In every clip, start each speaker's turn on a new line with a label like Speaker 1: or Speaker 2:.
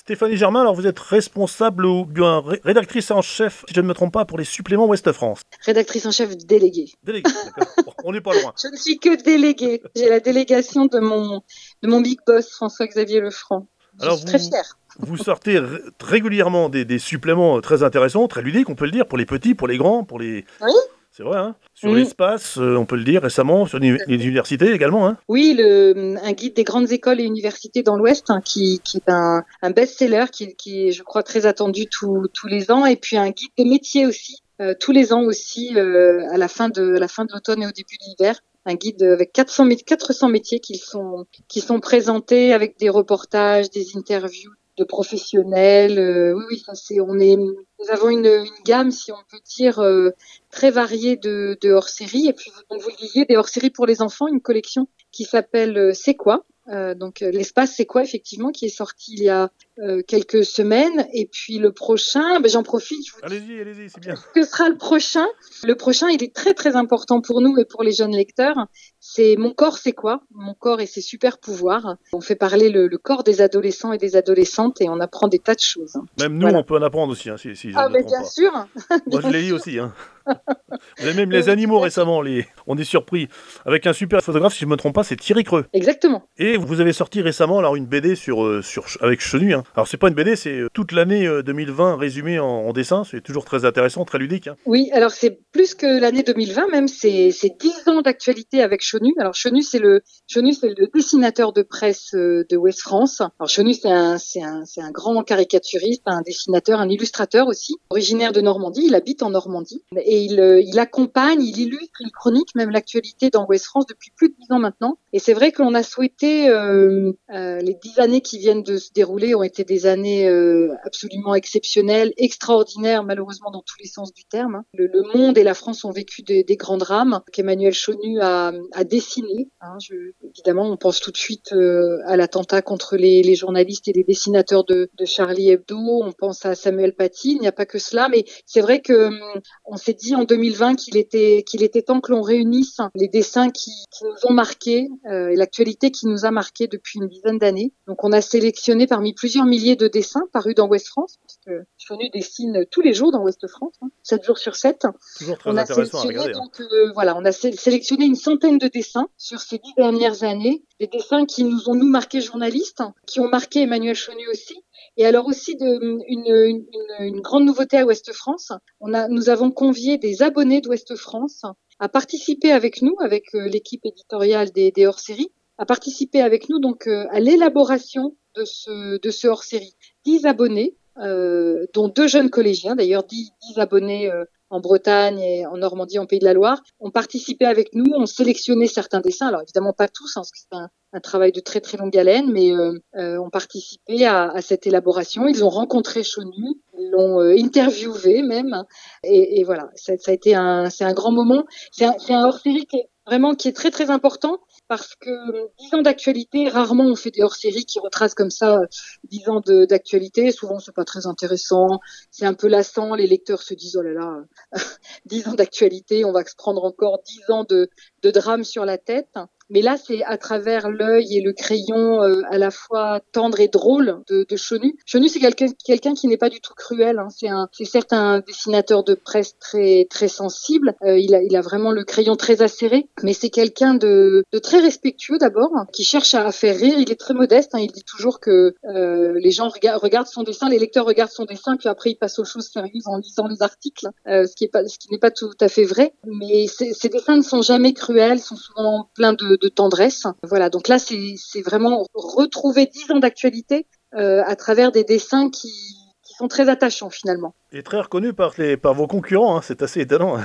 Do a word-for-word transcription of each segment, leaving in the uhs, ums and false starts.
Speaker 1: Stéphanie Germain, alors vous êtes responsable ou bien rédactrice en chef, si je ne me trompe pas, pour les suppléments Ouest France.
Speaker 2: Rédactrice en chef déléguée.
Speaker 1: Déléguée, d'accord. Bon, on n'est pas loin.
Speaker 2: Je ne suis que déléguée. J'ai la délégation de mon, de mon big boss, François-Xavier Lefranc. Je
Speaker 1: alors
Speaker 2: suis
Speaker 1: vous,
Speaker 2: très fière.
Speaker 1: Vous sortez r- régulièrement des, des suppléments très intéressants, très ludiques, on peut le dire, pour les petits, pour les grands, pour les...
Speaker 2: Oui.
Speaker 1: C'est vrai, hein. Sur
Speaker 2: Mm.
Speaker 1: l'espace, euh, on peut le dire récemment, sur les les universités également. Hein.
Speaker 2: Oui, le, un guide des grandes écoles et universités dans l'Ouest, hein, qui, qui est un, un best-seller, qui, qui est, je crois, très attendu tous tous les ans, et puis un guide des métiers aussi, euh, tous les ans aussi, euh, à la fin de à la fin de l'automne et au début de l'hiver. Un guide avec quatre cents, quatre cents métiers qui sont qui sont présentés avec des reportages, des interviews de professionnels. Euh, oui, oui, ça c'est, on est, nous avons une, une gamme, si on peut dire, euh, très variée de, de hors-série. Et puis, comme vous le disiez, des hors-séries pour les enfants, une collection qui s'appelle euh, C'est quoi? Euh, donc euh, l'espace C'est quoi, effectivement, qui est sorti il y a euh, quelques semaines. Et puis le prochain, ben, j'en profite. Je vous
Speaker 1: Allez-y, allez-y, c'est bien.
Speaker 2: Que sera le prochain? Le prochain, il est très très important pour nous et pour les jeunes lecteurs. C'est Mon corps, c'est quoi? Mon corps et ses super pouvoirs. On fait parler le, le corps des adolescents et des adolescentes et on apprend des tas de choses.
Speaker 1: Même nous,
Speaker 2: Voilà.
Speaker 1: on peut en apprendre aussi, hein, si, si je
Speaker 2: Ah,
Speaker 1: ne me
Speaker 2: mais
Speaker 1: trompe
Speaker 2: bien
Speaker 1: pas.
Speaker 2: sûr.
Speaker 1: Moi, je
Speaker 2: Bien
Speaker 1: l'ai lu
Speaker 2: sûr.
Speaker 1: aussi. Hein. Vous avez même les animaux récemment, les... on est surpris. Avec un super photographe, si je ne me trompe pas, c'est Thierry Creux.
Speaker 2: Exactement.
Speaker 1: Et vous avez sorti récemment alors une B D sur, euh, sur avec Chenu. Hein. Alors c'est pas une B D, c'est euh, toute l'année euh, deux mille vingt résumée en, en dessin. C'est toujours très intéressant, très ludique. Hein.
Speaker 2: Oui, alors c'est plus que l'année deux mille vingt même, c'est c'est dix ans d'actualité avec Chenu. Alors Chenu c'est le Chenu c'est le dessinateur de presse euh, de Ouest France. Alors Chenu c'est un c'est un c'est un grand caricaturiste, un dessinateur, un illustrateur aussi, originaire de Normandie, il habite en Normandie et il euh, il accompagne, il illustre, il chronique même l'actualité dans Ouest France depuis plus de dix ans maintenant. Et c'est vrai que l'on a souhaité euh, euh, les dix années qui viennent de se dérouler ont été des années euh, absolument exceptionnelles, extraordinaires malheureusement dans tous les sens du terme. Hein. Le, le monde et la France ont vécu des, des grands drames qu'Emmanuel Chenu a, a dessinés. Hein. Je, évidemment, on pense tout de suite euh, à l'attentat contre les, les journalistes et les dessinateurs de, de Charlie Hebdo. On pense à Samuel Paty. Il n'y a pas que cela, mais c'est vrai que hum, on s'est dit en deux mille vingt qu'il était qu'il était temps que l'on réunisse les dessins qui, qui nous ont marqués euh, et l'actualité qui nous a marqués depuis une dizaine d'années. Donc, on a sélectionné parmi plusieurs milliers de dessins parus dans Ouest France, parce que Chenu dessine tous les jours dans Ouest France, hein, sept jours sur sept.
Speaker 1: Toujours très
Speaker 2: On a
Speaker 1: intéressant à
Speaker 2: sélectionné
Speaker 1: regarder. Hein.
Speaker 2: donc euh, voilà, on a sé- sélectionné une centaine de dessins sur ces dix dernières années, des dessins qui nous ont nous marqués journalistes, qui ont marqué Emmanuel Chenu aussi. Et alors aussi de, une, une, une, une grande nouveauté à Ouest France, on a, nous avons convié des abonnés d'Ouest France à participer avec nous, avec euh, l'équipe éditoriale des, des hors-séries, à participer avec nous donc euh, à l'élaboration de ce, de ce hors-série. Dix abonnés, euh, dont deux jeunes collégiens, d'ailleurs dix, dix abonnés euh, en Bretagne et en Normandie, en Pays de la Loire, ont participé avec nous, ont sélectionné certains dessins, alors évidemment pas tous, hein, parce que c'est un, un travail de très très longue haleine, mais euh, euh, ont participé à, à cette élaboration. Ils ont rencontré Chenu, ils l'ont euh, interviewé même, et, et voilà, ça, ça a été un, c'est un grand moment. C'est un, c'est un hors-série qui est vraiment qui est très très important. Parce que dix ans d'actualité, rarement on fait des hors-séries qui retracent comme ça dix ans de, d'actualité. Souvent, c'est pas très intéressant, c'est un peu lassant. Les lecteurs se disent oh là là, dix ans d'actualité, on va se prendre encore dix ans de, de drame sur la tête. Mais là, c'est à travers l'œil et le crayon euh, à la fois tendre et drôle de, de Chenu. Chenu, c'est quelqu'un, quelqu'un qui n'est pas du tout cruel. Hein. C'est, un, c'est certes un dessinateur de presse très très sensible. Euh, il a, il a vraiment le crayon très acéré, mais c'est quelqu'un de, de très respectueux d'abord, qui cherche à faire rire. Il est très modeste. Hein. Il dit toujours que euh, les gens regardent, regardent son dessin, les lecteurs regardent son dessin, puis après ils passent aux choses sérieuses en lisant les articles, euh, ce qui est pas, ce qui n'est pas tout à fait vrai. Mais ces, ces dessins ne sont jamais cruels, sont souvent pleins de de tendresse. Voilà, donc là, c'est, c'est vraiment retrouver dix ans d'actualité euh, à travers des dessins qui, qui sont très attachants finalement.
Speaker 1: Et très reconnu par, les, par vos concurrents, hein. C'est assez étonnant. Hein.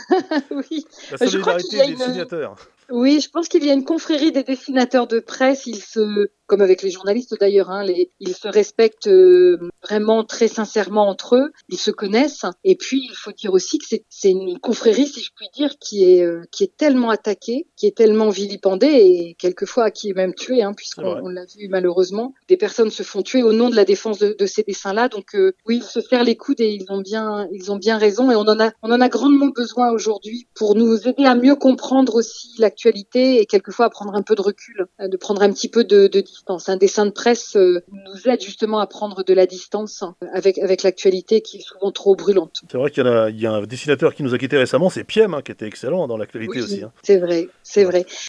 Speaker 2: Oui,
Speaker 1: La
Speaker 2: je crois qu'il
Speaker 1: solidarité
Speaker 2: y a
Speaker 1: des
Speaker 2: une...
Speaker 1: dessinateurs.
Speaker 2: Oui, je pense qu'il y a une confrérie des dessinateurs de presse. Ils se, comme avec les journalistes d'ailleurs, hein, les, ils se respectent euh, vraiment très sincèrement entre eux. Ils se connaissent. Et puis, il faut dire aussi que c'est, c'est une confrérie, si je puis dire, qui est euh, qui est tellement attaquée, qui est tellement vilipendée et quelquefois qui est même tuée, hein, puisqu'on on l'a vu malheureusement. Des personnes se font tuer au nom de la défense de, de ces dessins-là. Donc, euh, oui, ils se serrent les coudes et ils ont bien, ils ont bien raison. Et on en a, on en a grandement besoin aujourd'hui pour nous aider à mieux comprendre aussi la actualité et quelquefois à prendre un peu de recul, de prendre un petit peu de, de distance. Un dessin de presse euh, nous aide justement à prendre de la distance hein, avec, avec l'actualité qui est souvent trop brûlante.
Speaker 1: C'est vrai qu'il y, en a, il y a un dessinateur qui nous a quittés récemment, c'est Piem, hein, qui était excellent dans l'actualité
Speaker 2: Oui,
Speaker 1: aussi. Hein.
Speaker 2: c'est vrai, c'est vrai.